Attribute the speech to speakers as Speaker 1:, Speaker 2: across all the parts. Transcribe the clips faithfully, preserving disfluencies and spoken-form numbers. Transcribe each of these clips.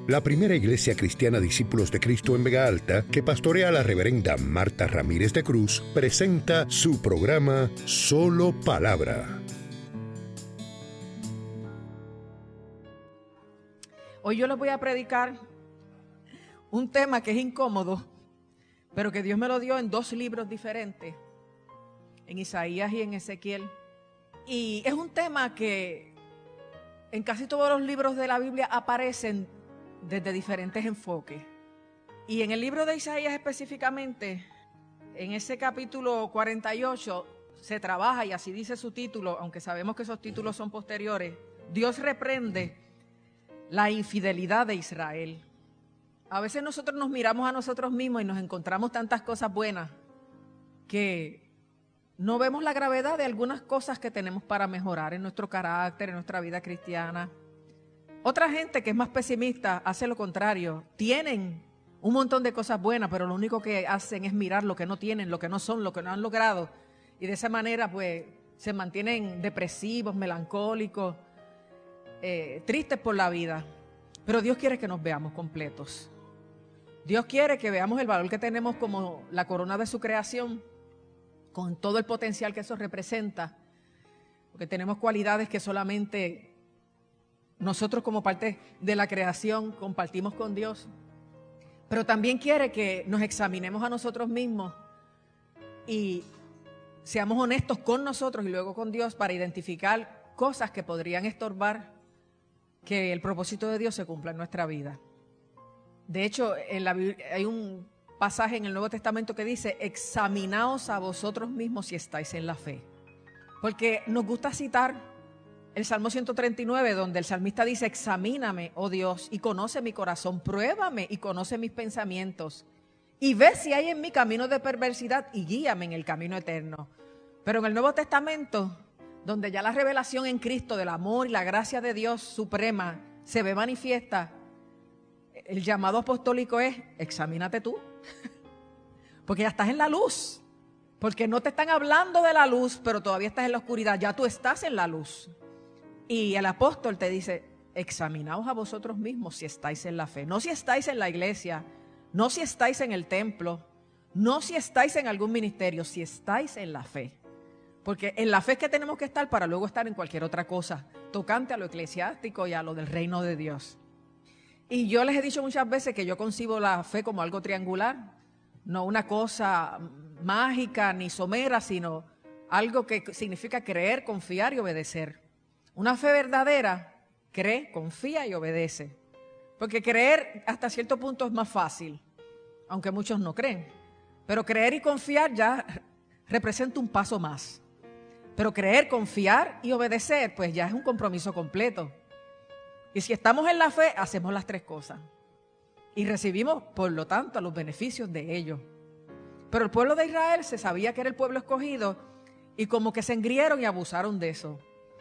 Speaker 1: la primera iglesia cristiana Discípulos de Cristo en Vega Alta, que pastorea la reverenda Marta Ramírez de Cruz, presenta su programa Solo Palabra.
Speaker 2: Hoy yo les voy a predicar un tema que es incómodo, pero que Dios me lo dio en dos libros diferentes, en Isaías y en Ezequiel. Y es un tema que en casi todos los libros de la Biblia aparecen desde diferentes enfoques. Y en el libro de Isaías específicamente, en ese capítulo cuarenta y ocho, se trabaja, y así dice su título, aunque sabemos que esos títulos son posteriores: Dios reprende la infidelidad de Israel. A veces nosotros nos miramos a nosotros mismos y nos encontramos tantas cosas buenas que no vemos la gravedad de algunas cosas que tenemos para mejorar en nuestro carácter, en nuestra vida cristiana. Otra gente que es más pesimista hace lo contrario. Tienen un montón de cosas buenas, pero lo único que hacen es mirar lo que no tienen, lo que no son, lo que no han logrado. Y de esa manera pues se mantienen depresivos, melancólicos, eh, tristes por la vida. Pero Dios quiere que nos veamos completos. Dios quiere que veamos el valor que tenemos como la corona de su creación, con todo el potencial que eso representa, porque tenemos cualidades que solamente nosotros como parte de la creación compartimos con Dios. Pero también quiere que nos examinemos a nosotros mismos y seamos honestos con nosotros y luego con Dios para identificar cosas que podrían estorbar que el propósito de Dios se cumpla en nuestra vida. De hecho, en la Biblia hay un pasaje en el Nuevo Testamento que dice: examinaos a vosotros mismos si estáis en la fe. Porque nos gusta citar el Salmo ciento treinta y nueve, donde el salmista dice: examíname, oh Dios, y conoce mi corazón, pruébame y conoce mis pensamientos, y ve si hay en mí camino de perversidad y guíame en el camino eterno. Pero en el Nuevo Testamento, donde ya la revelación en Cristo del amor y la gracia de Dios suprema se ve manifiesta, el llamado apostólico es: examínate tú, porque ya estás en la luz, porque no te están hablando de la luz, pero todavía estás en la oscuridad, ya tú estás en la luz. Y el apóstol te dice: examinaos a vosotros mismos si estáis en la fe, no si estáis en la iglesia, no si estáis en el templo, no si estáis en algún ministerio, si estáis en la fe. Porque en la fe es que tenemos que estar para luego estar en cualquier otra cosa, tocante a lo eclesiástico y a lo del reino de Dios. Y yo les he dicho muchas veces que yo concibo la fe como algo triangular, no una cosa mágica ni somera, sino algo que significa creer, confiar y obedecer. Una fe verdadera cree, confía y obedece. Porque creer hasta cierto punto es más fácil, aunque muchos no creen. Pero creer y confiar ya representa un paso más. Pero creer, confiar y obedecer, pues ya es un compromiso completo. Y si estamos en la fe, hacemos las tres cosas. Y recibimos, por lo tanto, los beneficios de ello. Pero el pueblo de Israel se sabía que era el pueblo escogido y como que se engrieron y abusaron de eso.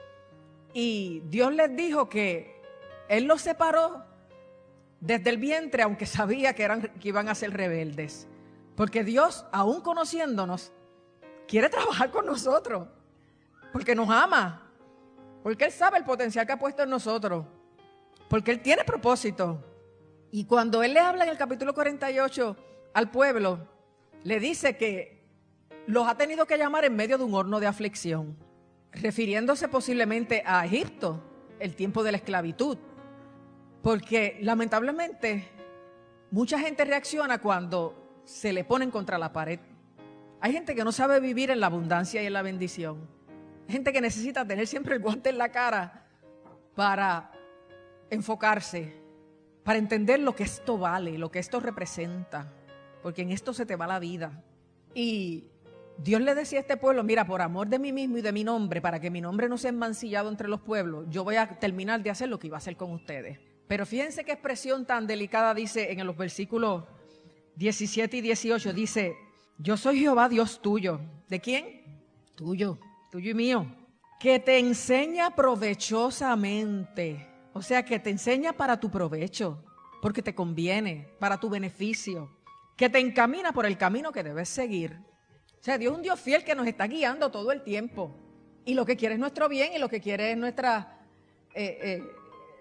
Speaker 2: Y Dios les dijo que Él los separó desde el vientre, aunque sabía que, eran, que iban a ser rebeldes. Porque Dios, aún conociéndonos, quiere trabajar con nosotros. Porque nos ama. Porque Él sabe el potencial que ha puesto en nosotros. Porque Él tiene propósito. Y cuando Él le habla en el capítulo cuarenta y ocho al pueblo, le dice que los ha tenido que llamar en medio de un horno de aflicción, refiriéndose posiblemente a Egipto, el tiempo de la esclavitud. Porque lamentablemente mucha gente reacciona cuando se le ponen contra la pared. Hay gente que no sabe vivir en la abundancia y en la bendición. Hay gente que necesita tener siempre el guante en la cara para enfocarse, para entender lo que esto vale, lo que esto representa, porque en esto se te va la vida. Y Dios le decía a este pueblo: mira, por amor de mí mismo y de mi nombre, para que mi nombre no sea enmancillado entre los pueblos, yo voy a terminar de hacer lo que iba a hacer con ustedes. Pero fíjense qué expresión tan delicada dice en los versículos diecisiete y dieciocho, dice: yo soy Jehová Dios tuyo. ¿De quién? Tuyo, tuyo y mío. Que te enseña provechosamente. O sea, que te enseña para tu provecho, porque te conviene, para tu beneficio. Que te encamina por el camino que debes seguir. O sea, Dios es un Dios fiel que nos está guiando todo el tiempo. Y lo que quiere es nuestro bien y lo que quiere es nuestra eh, eh,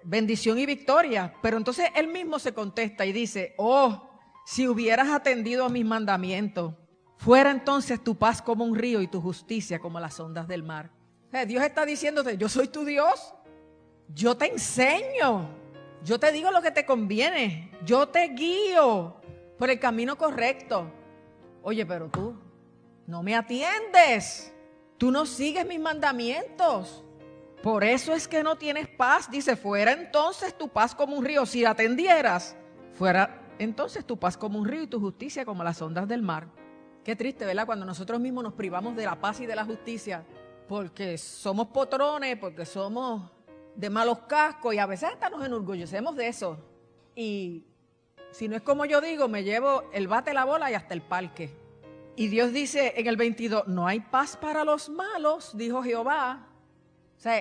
Speaker 2: bendición y victoria. Pero entonces él mismo se contesta y dice, oh, si hubieras atendido a mis mandamientos, fuera entonces tu paz como un río y tu justicia como las ondas del mar. O sea, Dios está diciéndote, yo soy tu Dios, yo te enseño, yo te digo lo que te conviene, yo te guío por el camino correcto. Oye, pero tú no me atiendes, tú no sigues mis mandamientos. Por eso es que no tienes paz. Dice, fuera entonces tu paz como un río. Si atendieras, fuera entonces tu paz como un río y tu justicia como las ondas del mar. Qué triste, ¿verdad? Cuando nosotros mismos nos privamos de la paz y de la justicia porque somos potrones, porque somos de malos cascos y a veces hasta nos enorgullecemos de eso. Y si no es como yo digo, me llevo el bate, la bola y hasta el parque. Y Dios dice en el veintidós, no hay paz para los malos, dijo Jehová. O sea,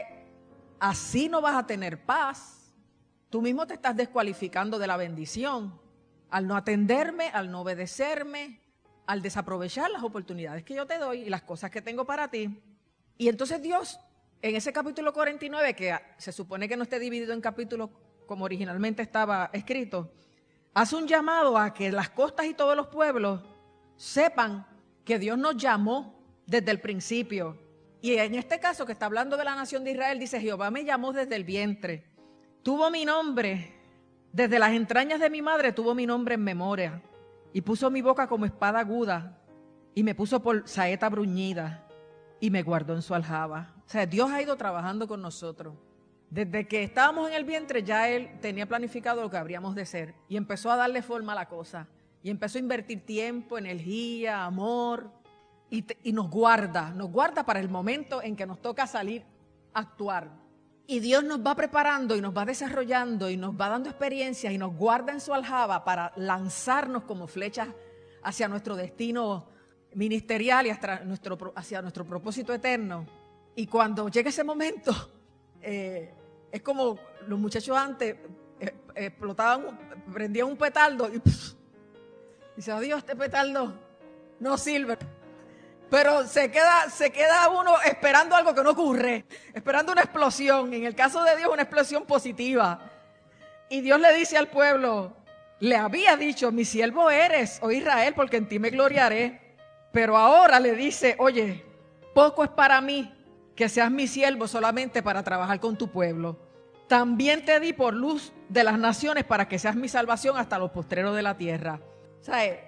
Speaker 2: así no vas a tener paz. Tú mismo te estás descualificando de la bendición al no atenderme, al no obedecerme, al desaprovechar las oportunidades que yo te doy y las cosas que tengo para ti. Y entonces Dios, en ese capítulo cuarenta y nueve, que se supone que no esté dividido en capítulos como originalmente estaba escrito, hace un llamado a que las costas y todos los pueblos sepan que Dios nos llamó desde el principio. Y en este caso que está hablando de la nación de Israel, dice, Jehová me llamó desde el vientre, tuvo mi nombre, desde las entrañas de mi madre tuvo mi nombre en memoria, y puso mi boca como espada aguda, y me puso por saeta bruñida, y me guardó en su aljaba. O sea, Dios ha ido trabajando con nosotros. Desde que estábamos en el vientre ya Él tenía planificado lo que habríamos de ser, y empezó a darle forma a la cosa, y empezó a invertir tiempo, energía, amor, Y, te, y nos guarda, nos guarda para el momento en que nos toca salir a actuar. Y Dios nos va preparando y nos va desarrollando y nos va dando experiencias y nos guarda en su aljaba para lanzarnos como flechas hacia nuestro destino ministerial y hacia nuestro, hacia nuestro propósito eterno. Y cuando llega ese momento, eh, es como los muchachos antes eh, explotaban, prendían un petardo y pff, dice, adiós, este petardo no sirve. Pero se queda, se queda uno esperando algo que no ocurre, esperando una explosión. En el caso de Dios, una explosión positiva. Y Dios le dice al pueblo, le había dicho, mi siervo eres, oh Israel, porque en ti me gloriaré. Pero ahora le dice, oye, poco es para mí que seas mi siervo solamente para trabajar con tu pueblo. También te di por luz de las naciones para que seas mi salvación hasta los postreros de la tierra. O sea,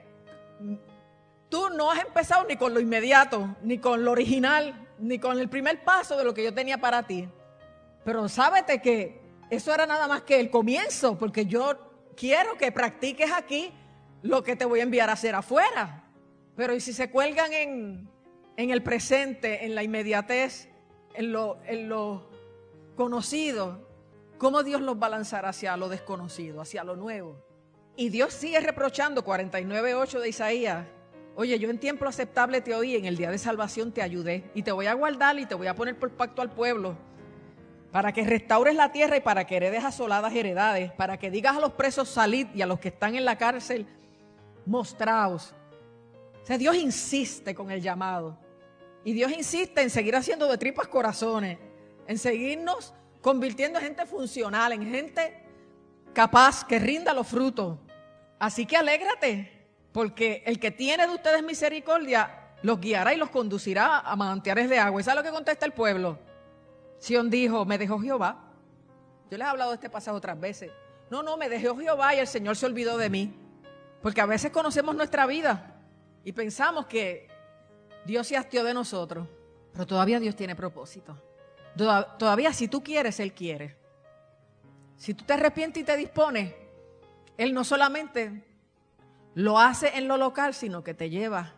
Speaker 2: tú no has empezado ni con lo inmediato, ni con lo original, ni con el primer paso de lo que yo tenía para ti. Pero sábete que eso era nada más que el comienzo, porque yo quiero que practiques aquí lo que te voy a enviar a hacer afuera. Pero ¿y si se cuelgan en, en el presente, en la inmediatez, en lo, en lo conocido? ¿Cómo Dios los va a lanzar hacia lo desconocido, hacia lo nuevo? Y Dios sigue reprochando, cuarenta y nueve ocho de Isaías, oye, yo en tiempo aceptable te oí, en el día de salvación te ayudé y te voy a guardar y te voy a poner por pacto al pueblo para que restaures la tierra y para que heredes asoladas heredades, para que digas a los presos salid y a los que están en la cárcel mostraos. O sea, Dios insiste con el llamado y Dios insiste en seguir haciendo de tripas corazones, en seguirnos convirtiendo en gente funcional, en gente capaz que rinda los frutos. Así que alégrate. Porque el que tiene de ustedes misericordia los guiará y los conducirá a manantiales de agua. ¿Y sabe lo que contesta el pueblo? Sión dijo, me dejó Jehová. Yo les he hablado de este pasaje otras veces. No, no, me dejó Jehová y el Señor se olvidó de mí. Porque a veces conocemos nuestra vida y pensamos que Dios se hastió de nosotros. Pero todavía Dios tiene propósito. Todavía si tú quieres, Él quiere. Si tú te arrepientes y te dispones, Él no solamente lo hace en lo local, sino que te lleva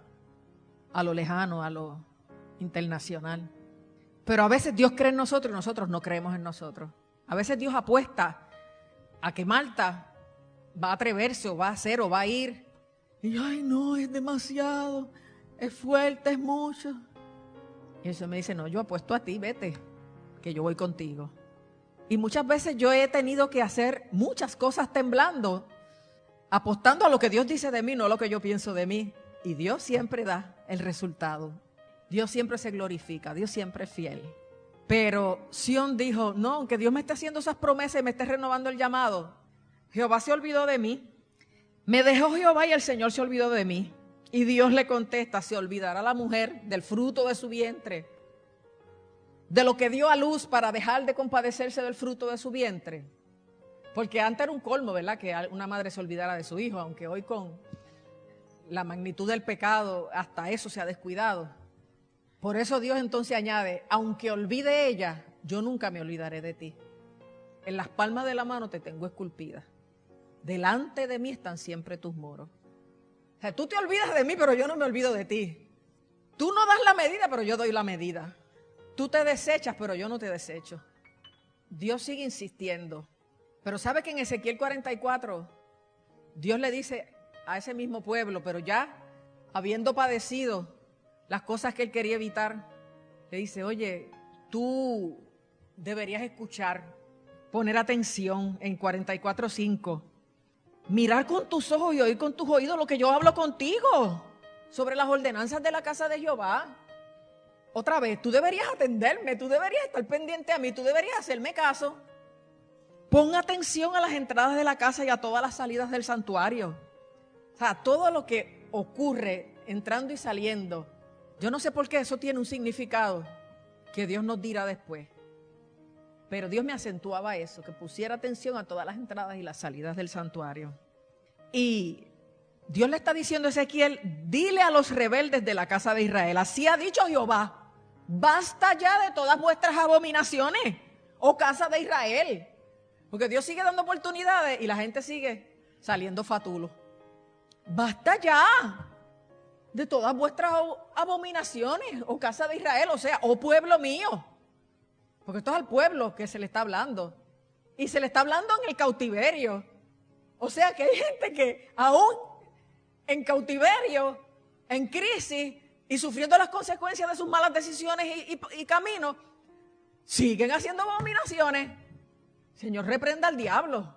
Speaker 2: a lo lejano, a lo internacional. Pero a veces Dios cree en nosotros y nosotros no creemos en nosotros. A veces Dios apuesta a que Marta va a atreverse o va a hacer o va a ir. Y ay no, es demasiado, es fuerte, es mucho. Y eso me dice, no, yo apuesto a ti, vete, que yo voy contigo. Y muchas veces yo he tenido que hacer muchas cosas temblando, apostando a lo que Dios dice de mí, no a lo que yo pienso de mí. Y Dios siempre da el resultado. Dios siempre se glorifica, Dios siempre es fiel. Pero Sión dijo, no, aunque Dios me esté haciendo esas promesas y me esté renovando el llamado, Jehová se olvidó de mí. Me dejó Jehová y el Señor se olvidó de mí. Y Dios le contesta, ¿se olvidará la mujer del fruto de su vientre, de lo que dio a luz para dejar de compadecerse del fruto de su vientre? Porque antes era un colmo, ¿verdad?, que una madre se olvidara de su hijo, aunque hoy con la magnitud del pecado hasta eso se ha descuidado. Por eso Dios entonces añade, aunque olvide ella, yo nunca me olvidaré de ti. En las palmas de la mano te tengo esculpida. Delante de mí están siempre tus muros. O sea, tú te olvidas de mí, pero yo no me olvido de ti. Tú no das la medida, pero yo doy la medida. Tú te desechas, pero yo no te desecho. Dios sigue insistiendo. Pero ¿sabe que en Ezequiel cuarenta y cuatro Dios le dice a ese mismo pueblo, pero ya habiendo padecido las cosas que él quería evitar, le dice, oye, tú deberías escuchar, poner atención en cuarenta y cuatro cinco, mirar con tus ojos y oír con tus oídos lo que yo hablo contigo sobre las ordenanzas de la casa de Jehová. Otra vez, tú deberías atenderme, tú deberías estar pendiente a mí, tú deberías hacerme caso. Pon atención a las entradas de la casa y a todas las salidas del santuario. O sea, todo lo que ocurre entrando y saliendo. Yo no sé por qué eso tiene un significado que Dios nos dirá después. Pero Dios me acentuaba eso, que pusiera atención a todas las entradas y las salidas del santuario. Y Dios le está diciendo a Ezequiel, dile a los rebeldes de la casa de Israel, así ha dicho Jehová, basta ya de todas vuestras abominaciones, oh casa de Israel. Porque Dios sigue dando oportunidades y la gente sigue saliendo fatulo. Basta ya de todas vuestras abominaciones, oh casa de Israel, o sea, oh pueblo mío. Porque esto es al pueblo que se le está hablando. Y se le está hablando en el cautiverio. O sea que hay gente que aún en cautiverio, en crisis y sufriendo las consecuencias de sus malas decisiones y, y, y caminos, siguen haciendo abominaciones. Señor, reprenda al diablo.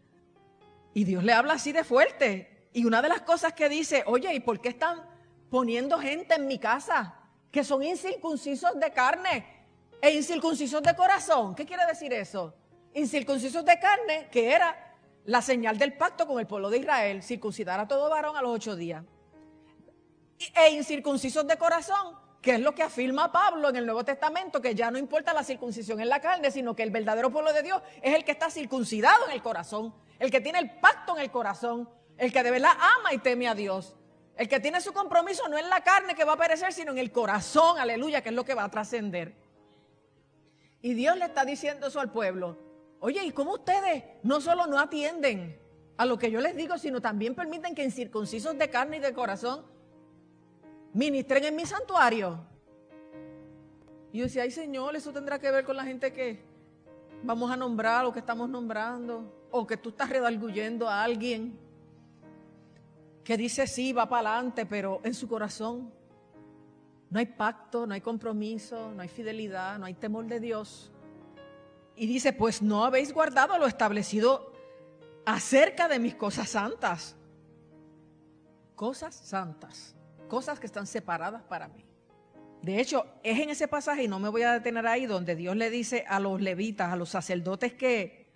Speaker 2: Y Dios le habla así de fuerte. Y una de las cosas que dice, oye, ¿y por qué están poniendo gente en mi casa que son incircuncisos de carne e incircuncisos de corazón? ¿Qué quiere decir eso? Incircuncisos de carne, que era la señal del pacto con el pueblo de Israel, circuncidar a todo varón a los ocho días. E incircuncisos de corazón, que es lo que afirma Pablo en el Nuevo Testamento, que ya no importa la circuncisión en la carne, sino que el verdadero pueblo de Dios es el que está circuncidado en el corazón, el que tiene el pacto en el corazón, el que de verdad ama y teme a Dios, el que tiene su compromiso no en la carne que va a perecer, sino en el corazón, aleluya, que es lo que va a trascender. Y Dios le está diciendo eso al pueblo. Oye, ¿y cómo ustedes no solo no atienden a lo que yo les digo, sino también permiten que incircuncisos de carne y de corazón ministren en mi santuario? Y yo decía, ay Señor, eso tendrá que ver con la gente que vamos a nombrar o que estamos nombrando, o que tú estás redarguyendo a alguien que dice sí, va para adelante, pero en su corazón no hay pacto, no hay compromiso, no hay fidelidad, no hay temor de Dios. Y dice, pues no habéis guardado lo establecido acerca de mis cosas santas. Cosas santas, cosas que están separadas para mí. De hecho, es en ese pasaje, y no me voy a detener ahí, donde Dios le dice a los levitas, a los sacerdotes que,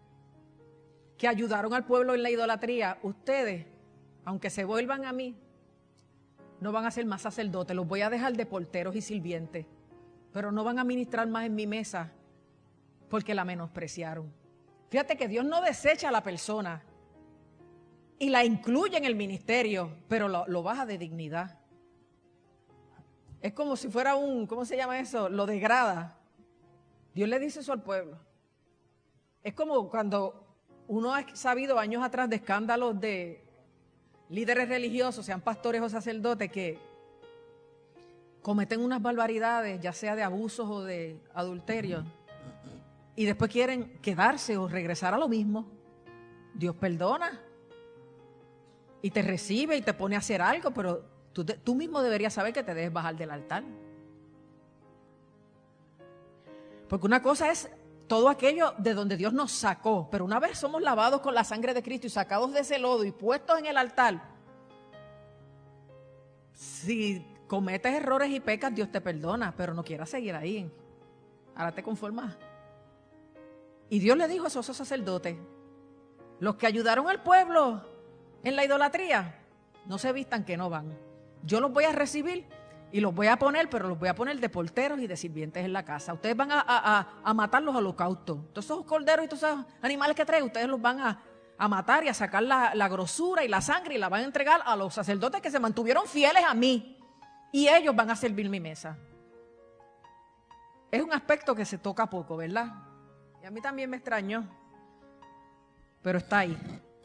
Speaker 2: que ayudaron al pueblo en la idolatría, ustedes, aunque se vuelvan a mí, no van a ser más sacerdotes, los voy a dejar de porteros y sirvientes, pero no van a ministrar más en mi mesa porque la menospreciaron. Fíjate que Dios no desecha a la persona y la incluye en el ministerio, pero lo, lo baja de dignidad. Es como si fuera un, ¿cómo se llama eso? Lo degrada. Dios le dice eso al pueblo. Es como cuando uno ha sabido años atrás de escándalos de líderes religiosos, sean pastores o sacerdotes, que cometen unas barbaridades, ya sea de abusos o de adulterio, y después quieren quedarse o regresar a lo mismo. Dios perdona y te recibe y te pone a hacer algo, pero tú, te, tú mismo deberías saber que te debes bajar del altar. Porque una cosa es todo aquello de donde Dios nos sacó, pero una vez somos lavados con la sangre de Cristo y sacados de ese lodo y puestos en el altar, si cometes errores y pecas, Dios te perdona, pero no quieras seguir ahí. Ahora te conformas. Y Dios le dijo a esos sacerdotes, los que ayudaron al pueblo en la idolatría, no se vistan que no van. Yo los voy a recibir y los voy a poner, pero los voy a poner de porteros y de sirvientes en la casa. Ustedes van a, a, a matar los holocaustos. Todos esos corderos y todos esos animales que traen, ustedes los van a, a matar y a sacar la, la grosura y la sangre y la van a entregar a los sacerdotes que se mantuvieron fieles a mí. Y ellos van a servir mi mesa. Es un aspecto que se toca poco, ¿verdad? Y a mí también me extrañó. Pero está ahí.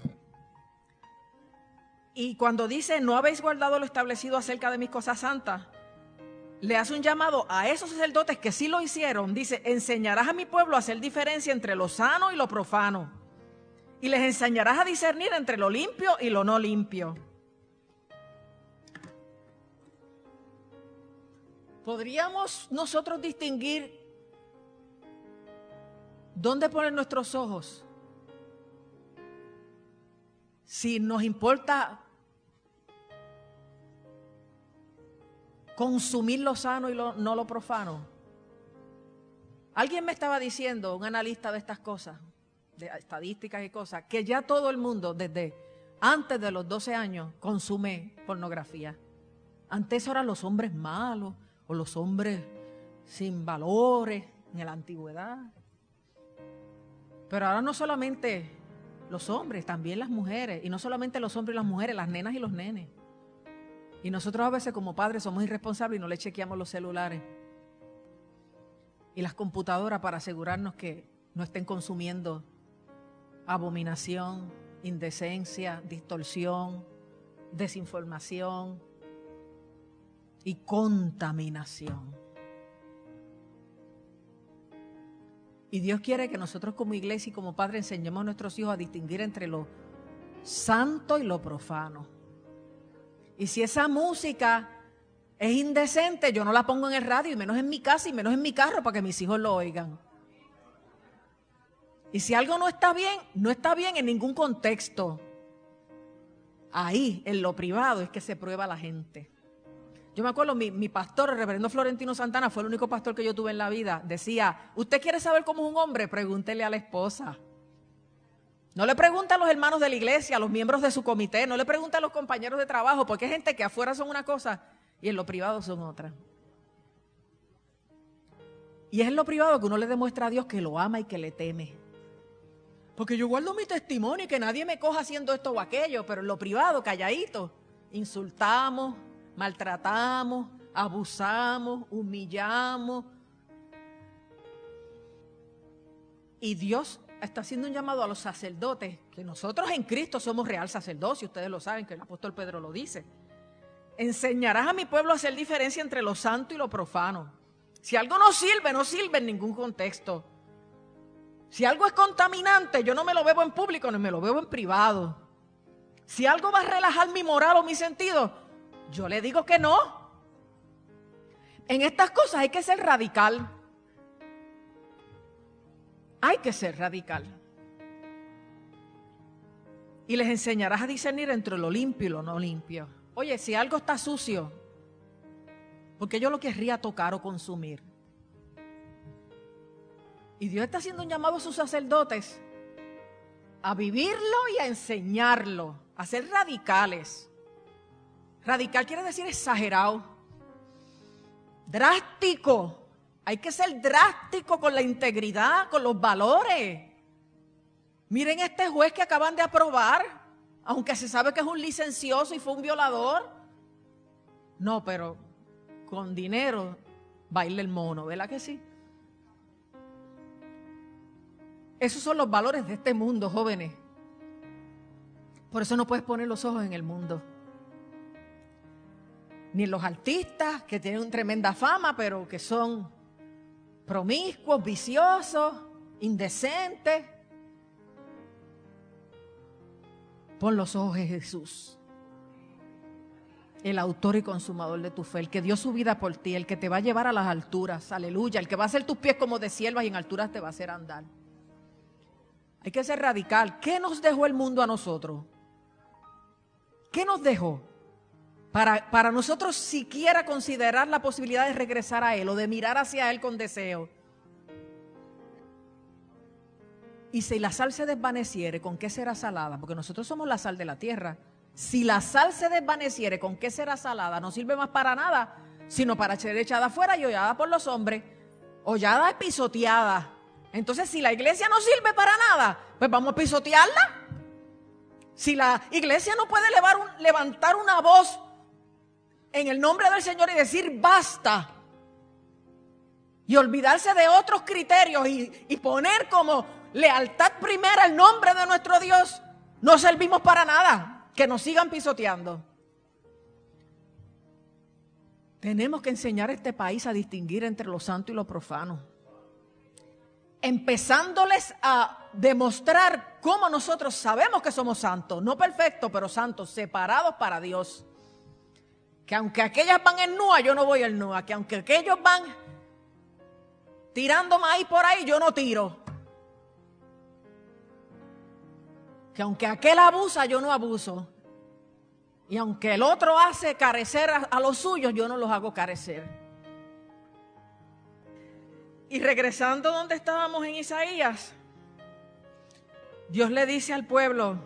Speaker 2: Y cuando dice, no habéis guardado lo establecido acerca de mis cosas santas, le hace un llamado a esos sacerdotes que sí lo hicieron. Dice, enseñarás a mi pueblo a hacer diferencia entre lo sano y lo profano. Y les enseñarás a discernir entre lo limpio y lo no limpio. ¿Podríamos nosotros distinguir dónde poner nuestros ojos? Si nos importa consumir lo sano y lo, no lo profano. Alguien me estaba diciendo, un analista de estas cosas, de estadísticas y cosas, que ya todo el mundo desde antes de los doce años consume pornografía. Antes eran los hombres malos o los hombres sin valores en la antigüedad. Pero ahora no solamente los hombres, también las mujeres. Y no solamente los hombres y las mujeres, las nenas y los nenes. Y nosotros a veces como padres somos irresponsables y no le chequeamos los celulares y las computadoras para asegurarnos que no estén consumiendo abominación, indecencia, distorsión, desinformación y contaminación. Y Dios quiere que nosotros como iglesia y como padres enseñemos a nuestros hijos a distinguir entre lo santo y lo profano. Y si esa música es indecente, yo no la pongo en el radio, y menos en mi casa, y menos en mi carro, para que mis hijos lo oigan. Y si algo no está bien, no está bien en ningún contexto. Ahí, en lo privado, es que se prueba la gente. Yo me acuerdo, mi, mi pastor, el reverendo Florentino Santana, fue el único pastor que yo tuve en la vida. Decía, ¿usted quiere saber cómo es un hombre? Pregúntele a la esposa. No le pregunte a los hermanos de la iglesia, a los miembros de su comité, no le pregunte a los compañeros de trabajo, porque hay gente que afuera son una cosa y en lo privado son otra. Y es en lo privado que uno le demuestra a Dios que lo ama y que le teme. Porque yo guardo mi testimonio y que nadie me coja haciendo esto o aquello, pero en lo privado, calladito, insultamos, maltratamos, abusamos, humillamos. Y Dios está haciendo un llamado a los sacerdotes, que nosotros en Cristo somos real sacerdocio, ustedes lo saben, que el apóstol Pedro lo dice. Enseñarás a mi pueblo a hacer diferencia entre lo santo y lo profano. Si algo no sirve, no sirve en ningún contexto. Si algo es contaminante, yo no me lo bebo en público, no me lo bebo en privado. Si algo va a relajar mi moral o mi sentido, yo le digo que no. En estas cosas hay que ser radical. Hay que ser radical. Y les enseñarás a discernir entre lo limpio y lo no limpio. Oye, si algo está sucio, ¿por qué yo lo querría tocar o consumir? Y Dios está haciendo un llamado a sus sacerdotes a vivirlo y a enseñarlo, a ser radicales. Radical quiere decir exagerado, drástico. Hay que ser drástico con la integridad, con los valores. Miren este juez que acaban de aprobar, aunque se sabe que es un licencioso y fue un violador. No, pero con dinero baila el mono, ¿verdad que sí? Esos son los valores de este mundo, jóvenes. Por eso no puedes poner los ojos en el mundo. Ni en los artistas, que tienen tremenda fama, pero que son promiscuos, viciosos, indecentes. Pon los ojos en Jesús, el autor y consumador de tu fe, el que dio su vida por ti, el que te va a llevar a las alturas, aleluya, el que va a hacer tus pies como de siervas y en alturas te va a hacer andar. Hay que ser radical. ¿Qué nos dejó el mundo a nosotros? ¿Qué nos dejó? Para, para nosotros siquiera considerar la posibilidad de regresar a Él o de mirar hacia Él con deseo. Y si la sal se desvaneciere, ¿con qué será salada? Porque nosotros somos la sal de la tierra. Si la sal se desvaneciere, ¿con qué será salada? No sirve más para nada, sino para ser echada afuera y hollada por los hombres. Hollada y pisoteada. Entonces, si la iglesia no sirve para nada, pues vamos a pisotearla. Si la iglesia no puede levar un, levantar una voz en el nombre del Señor y decir basta, y olvidarse de otros criterios y, y poner como lealtad primera el nombre de nuestro Dios, no servimos para nada. Que nos sigan pisoteando. Tenemos que enseñar a este país a distinguir entre lo santo y lo profano, empezándoles a demostrar cómo nosotros sabemos que somos santos, no perfectos, pero santos, separados para Dios. Que aunque aquellas van en nua, yo no voy en nua. Que aunque aquellos van tirando maíz por ahí, yo no tiro. Que aunque aquel abusa, yo no abuso. Y aunque el otro hace carecer a, a los suyos, yo no los hago carecer. Y regresando donde estábamos en Isaías, Dios le dice al pueblo,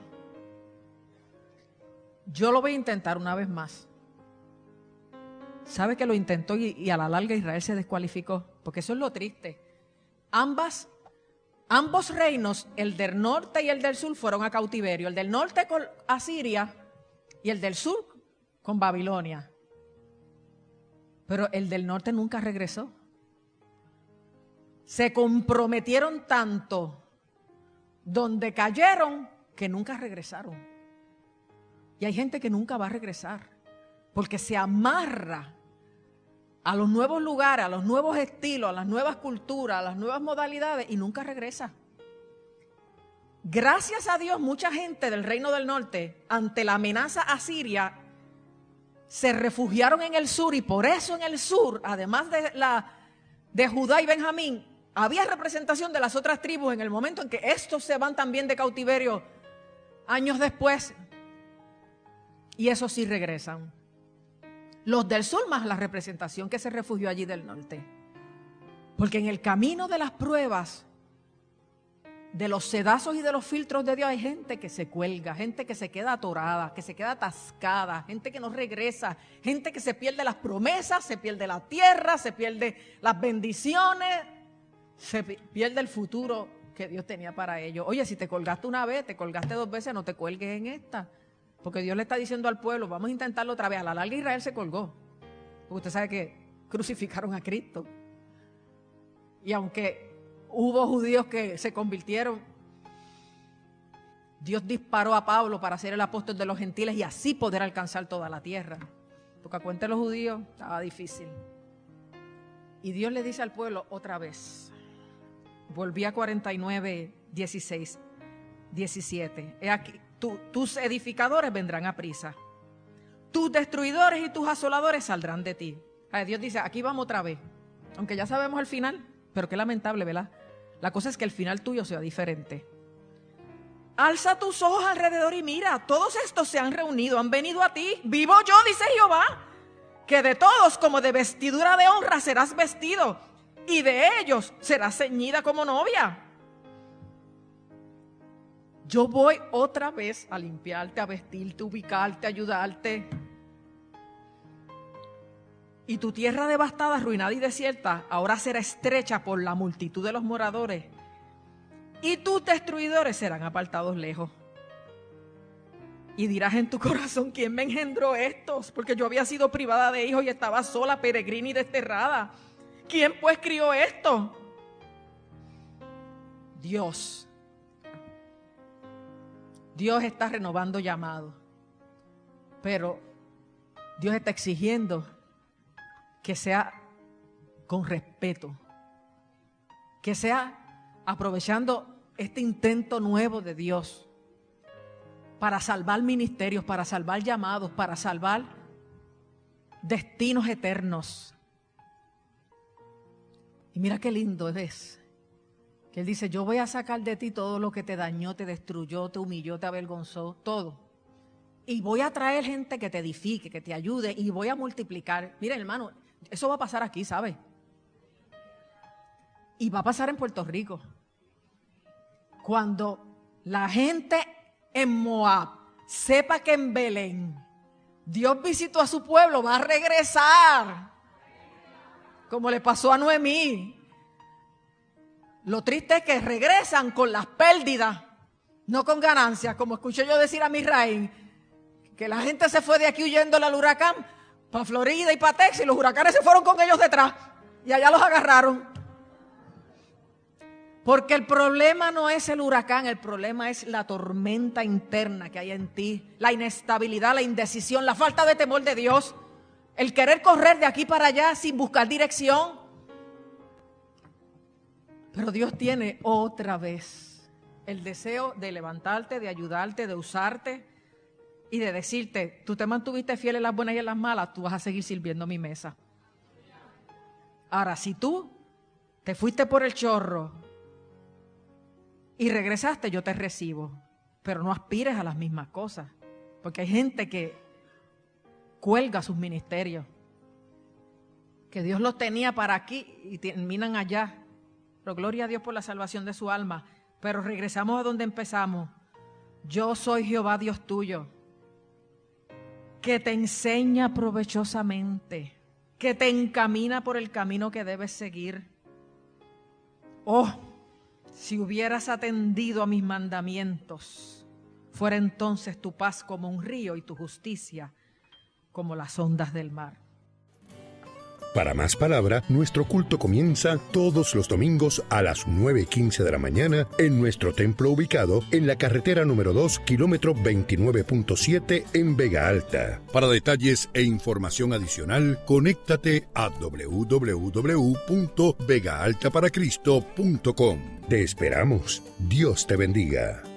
Speaker 2: yo lo voy a intentar una vez más. ¿Sabe que lo intentó y, y a la larga Israel se descualificó? Porque eso es lo triste. Ambas Ambos reinos, el del norte y el del sur, fueron a cautiverio. El del norte con Asiria y el del sur con Babilonia. Pero el del norte nunca regresó. Se comprometieron tanto donde cayeron que nunca regresaron. Y hay gente que nunca va a regresar porque se amarra a los nuevos lugares, a los nuevos estilos, a las nuevas culturas, a las nuevas modalidades y nunca regresa. Gracias a Dios, mucha gente del Reino del Norte, ante la amenaza asiria, se refugiaron en el sur y por eso en el sur, además de, la, de Judá y Benjamín, había representación de las otras tribus en el momento en que estos se van también de cautiverio años después y esos sí regresan. Los del sur más la representación que se refugió allí del norte. Porque en el camino de las pruebas, de los sedazos y de los filtros de Dios, hay gente que se cuelga, gente que se queda atorada, que se queda atascada, gente que no regresa, gente que se pierde las promesas, se pierde la tierra, se pierde las bendiciones, se pierde el futuro que Dios tenía para ellos. Oye, si te colgaste una vez, te colgaste dos veces, no te cuelgues en esta. Porque Dios le está diciendo al pueblo, vamos a intentarlo otra vez. A la larga Israel se colgó. Porque usted sabe que crucificaron a Cristo. Y aunque hubo judíos que se convirtieron, Dios disparó a Pablo para ser el apóstol de los gentiles y así poder alcanzar toda la tierra. Porque a cuenta de los judíos estaba difícil. Y Dios le dice al pueblo otra vez. Volví a cuarenta y nueve, dieciséis, diecisiete. He aquí. Tu, tus edificadores vendrán a prisa. Tus destruidores y tus asoladores saldrán de ti. Ay, Dios dice, aquí vamos otra vez. Aunque ya sabemos el final, pero qué lamentable, ¿verdad? La cosa es que el final tuyo sea diferente. Alza tus ojos alrededor y mira, todos estos se han reunido, han venido a ti. Vivo yo, dice Jehová, que de todos como de vestidura de honra serás vestido, y de ellos serás ceñida como novia. Yo voy otra vez a limpiarte, a vestirte, a ubicarte, a ayudarte. Y tu tierra devastada, arruinada y desierta, ahora será estrecha por la multitud de los moradores. Y tus destruidores serán apartados lejos. Y dirás en tu corazón, ¿quién me engendró estos? Porque yo había sido privada de hijos y estaba sola, peregrina y desterrada. ¿Quién pues crió esto? Dios. Dios está renovando llamados, pero Dios está exigiendo que sea con respeto, que sea aprovechando este intento nuevo de Dios para salvar ministerios, para salvar llamados, para salvar destinos eternos. Y mira qué lindo es. Que Él dice, yo voy a sacar de ti todo lo que te dañó, te destruyó, te humilló, te avergonzó, todo. Y voy a traer gente que te edifique, que te ayude y voy a multiplicar. Miren, hermano, eso va a pasar aquí, ¿sabe? Y va a pasar en Puerto Rico. Cuando la gente en Moab sepa que en Belén Dios visitó a su pueblo, va a regresar, como le pasó a Noemí. Lo triste es que regresan con las pérdidas, no con ganancias, como escuché yo decir a Misraín, que la gente se fue de aquí huyéndole al huracán para Florida y para Texas, y los huracanes se fueron con ellos detrás y allá los agarraron. Porque el problema no es el huracán, el problema es la tormenta interna que hay en ti, la inestabilidad, la indecisión, la falta de temor de Dios, el querer correr de aquí para allá sin buscar dirección. Pero Dios tiene otra vez el deseo de levantarte, de ayudarte, de usarte y de decirte, tú te mantuviste fiel en las buenas y en las malas, tú vas a seguir sirviendo mi mesa. Ahora, si tú te fuiste por el chorro y regresaste, yo te recibo, pero no aspires a las mismas cosas, porque hay gente que cuelga sus ministerios, que Dios los tenía para aquí y terminan allá. Pero gloria a Dios por la salvación de su alma. Pero regresamos a donde empezamos. Yo soy Jehová Dios tuyo, que te enseña provechosamente, que te encamina por el camino que debes seguir. Oh, si hubieras atendido a mis mandamientos, fuera entonces tu paz como un río y tu justicia como las ondas del mar.
Speaker 1: Para más palabra, nuestro culto comienza todos los domingos a las nueve y quince de la mañana en nuestro templo ubicado en la carretera número dos, kilómetro veintinueve punto siete en Vega Alta. Para detalles e información adicional, conéctate a doble u doble u doble u punto vega alta para cristo punto com. Te esperamos. Dios te bendiga.